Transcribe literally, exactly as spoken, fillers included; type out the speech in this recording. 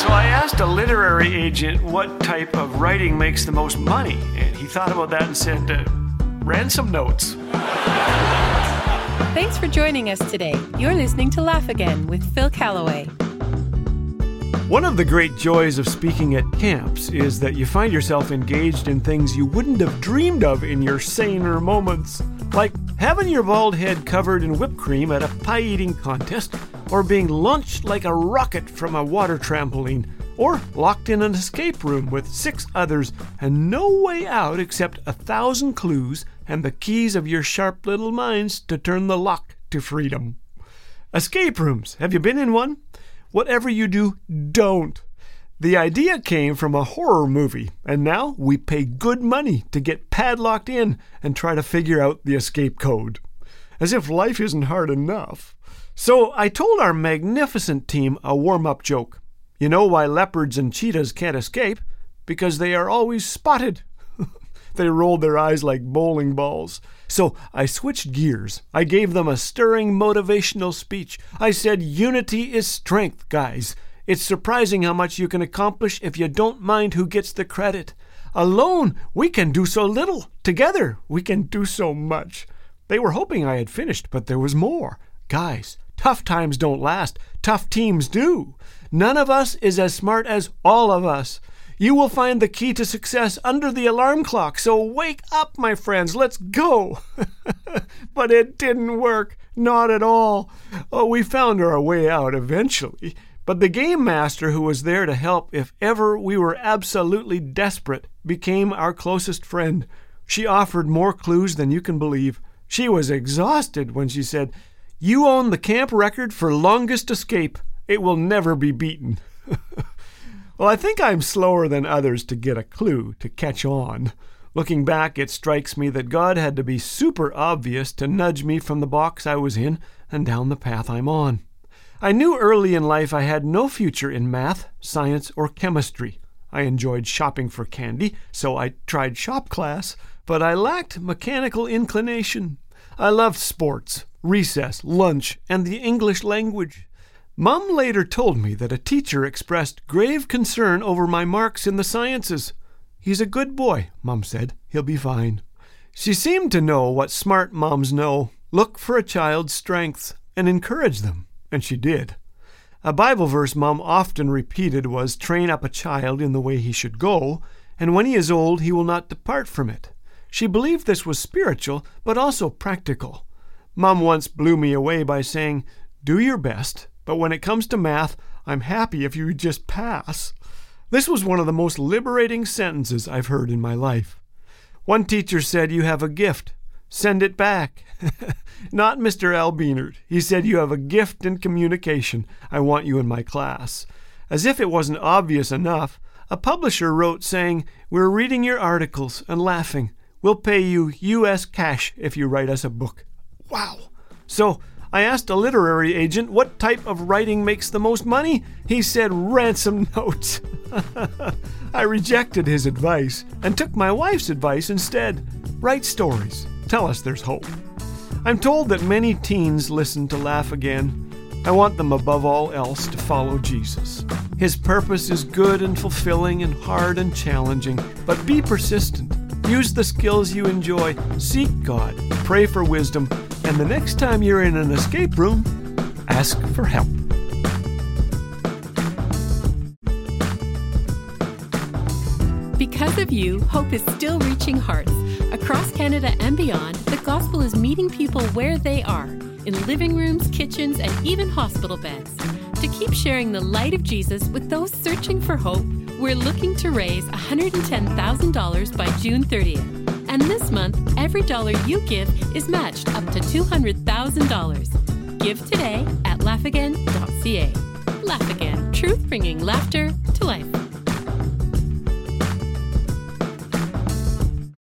So I asked a literary agent what type of writing makes the most money, and he thought about that and said, uh, ransom notes. Thanks for joining us today. You're listening to Laugh Again with Phil Callaway. One of the great joys of speaking at camps is that you find yourself engaged in things you wouldn't have dreamed of in your saner moments. Like having your bald head covered in whipped cream at a pie-eating contest, or being launched like a rocket from a water trampoline, or locked in an escape room with six others and no way out except a thousand clues and the keys of your sharp little minds to turn the lock to freedom. Escape rooms. Have you been in one? Whatever you do, don't. The idea came from a horror movie, and now we pay good money to get padlocked in and try to figure out the escape code. As if life isn't hard enough. So I told our magnificent team a warm-up joke. You know why leopards and cheetahs can't escape? Because they are always spotted. They rolled their eyes like bowling balls. So I switched gears. I gave them a stirring motivational speech. I said, unity is strength, guys. It's surprising how much you can accomplish if you don't mind who gets the credit. Alone, we can do so little. Together, we can do so much. They were hoping I had finished, but there was more. Guys, tough times don't last. Tough teams do. None of us is as smart as all of us. You will find the key to success under the alarm clock, so wake up, my friends, let's go. But it didn't work, not at all. Oh, we found our way out eventually, but the game master who was there to help if ever we were absolutely desperate became our closest friend. She offered more clues than you can believe. She was exhausted when she said, "You own the camp record for longest escape. It will never be beaten." Well, I think I'm slower than others to get a clue, to catch on. Looking back, it strikes me that God had to be super obvious to nudge me from the box I was in and down the path I'm on. I knew early in life I had no future in math, science, or chemistry. I enjoyed shopping for candy, so I tried shop class, but I lacked mechanical inclination. I loved sports, recess, lunch, and the English language. Mom later told me that a teacher expressed grave concern over my marks in the sciences. "He's a good boy," Mom said. "He'll be fine." She seemed to know what smart moms know. Look for a child's strengths and encourage them. And she did. A Bible verse Mom often repeated was, "Train up a child in the way he should go, and when he is old he will not depart from it." She believed this was spiritual, but also practical. Mom once blew me away by saying, "Do your best, but when it comes to math, I'm happy if you just pass." This was one of the most liberating sentences I've heard in my life. One teacher said, "You have a gift. Send it back." Not Mister Albinert. He said, "You have a gift in communication. I want you in my class." As if it wasn't obvious enough, a publisher wrote saying, "We're reading your articles and laughing. We'll pay you U S cash if you write us a book." Wow. So I asked a literary agent what type of writing makes the most money. He said ransom notes. I rejected his advice and took my wife's advice instead. Write stories. Tell us there's hope. I'm told that many teens listen to Laugh Again. I want them above all else to follow Jesus. His purpose is good and fulfilling and hard and challenging, but be persistent. Use the skills you enjoy. Seek God. Pray for wisdom. And the next time you're in an escape room, ask for help. Because of you, hope is still reaching hearts. Across Canada and beyond, the gospel is meeting people where they are, in living rooms, kitchens, and even hospital beds. To keep sharing the light of Jesus with those searching for hope, we're looking to raise one hundred ten thousand dollars by June thirtieth. And this month, every dollar you give is matched up to two hundred thousand dollars. Give today at laugh again dot c a. Laugh Again, truth bringing laughter to life.